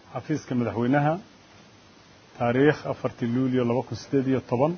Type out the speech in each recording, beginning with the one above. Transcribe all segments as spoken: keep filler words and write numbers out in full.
xafiiska madaxweynaha taariikh afartii luulyo laba kun sideed iyo toban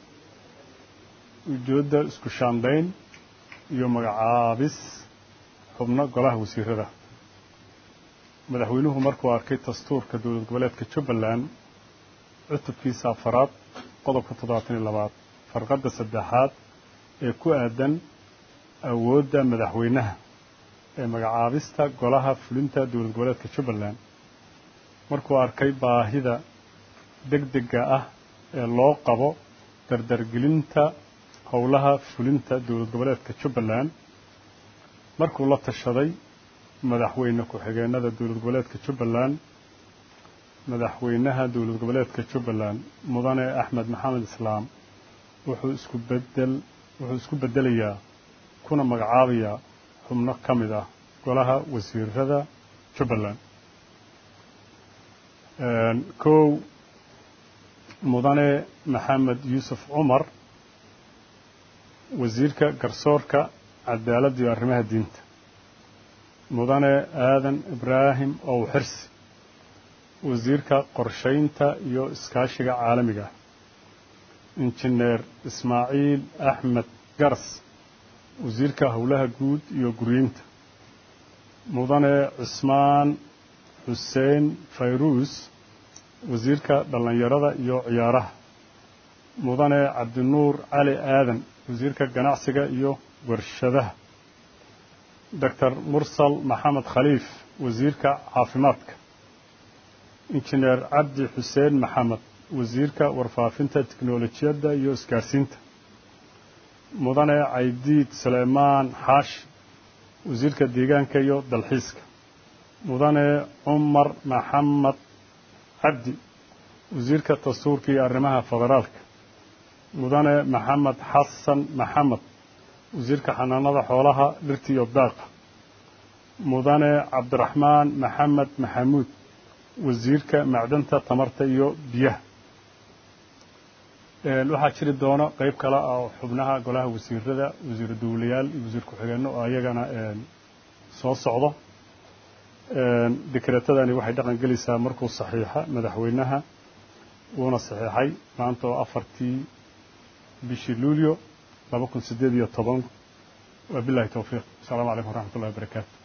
ujeedda isku shaandayn iyo magacaabis xubno golaha wasiirada madaxweynuhu markuu arkay dastuurka dowlad goboleedka Jubbaland cutubkiisa afaraad qodobka toddobaatan iyo labaad farqada saddexaad ee ku aadan awoodda madaxweynaha ee magacaabista golaha fulinta dowlad goboleedka Jubbaland markuu arkay baahida degdega ah ee loo qabo dardargelinta howlaha fulinta dowlad goboleedka Jubbaland markuu la tashaday madaxweyne ku-xigeenada dowlad goboleedka Jubbaland madaxweynaha dowlad goboleedka Jubbaland mudane Axmed Maxamed Islaam wuxuu isku bedel wuxuu isku bedelayaa kuna magacaabayaa xubno ka mid ah golaha wasiirada Jubbaland kow mudane Maxamed Yuusuf Cumar wasiirka garsoorka cadaaladda iyo arrimaha diinta mudane Aadan Ibraahim oo xirsi wasiirka qorsheynta iyo iskaashiga caalamiga injineer Ismaaciil Axmed Garas wasiirka howlaha guud iyo guryeynta mudane Cismaan Xuseen Fayruus wasiirka dhalinyarada iyo ciyaaraha mudane Cabdinuur Cali Aadan wasiirka ganacsiga iyo warshadaha Doctor Mursal Maxamed Khaliif wasiirka caafimaadka injineer Cabdi Xuseen Maxamed wasiirka warfaafinta tiknoolajiyadda iyo isgaarsiinta mudane Caydiid Suleymaan Xaashi wasiirka deegaanka iyo dalxiiska mudane Cumar Maxamed Cabdi wasiirka dastuurka iyo arrimaha federaalka mudane Maxamed Xasan Maxamed wasiirka xanaanada xoolaha dhirta iyo daaqa mudane Cabdiraxmaan Maxamed Maxamuud wasiirka macdanta tamarta iyo biyaha ee waxa jiri doona qayb kale oo xubnaha golaha wasiirada wasiir dawlayaal iyo wasiir ku-xigeenno oo ayagana ee soo socdo ee dekreetadani waxay dhaqan gelaysaa markuu saxiixa madaxweynaha uuna saxiixay maanta oo afartii bishii luulyo laba kun sideed iyo toban wabillahi tawfiiq assalamu alaykum warahmatullahi wabarakatuh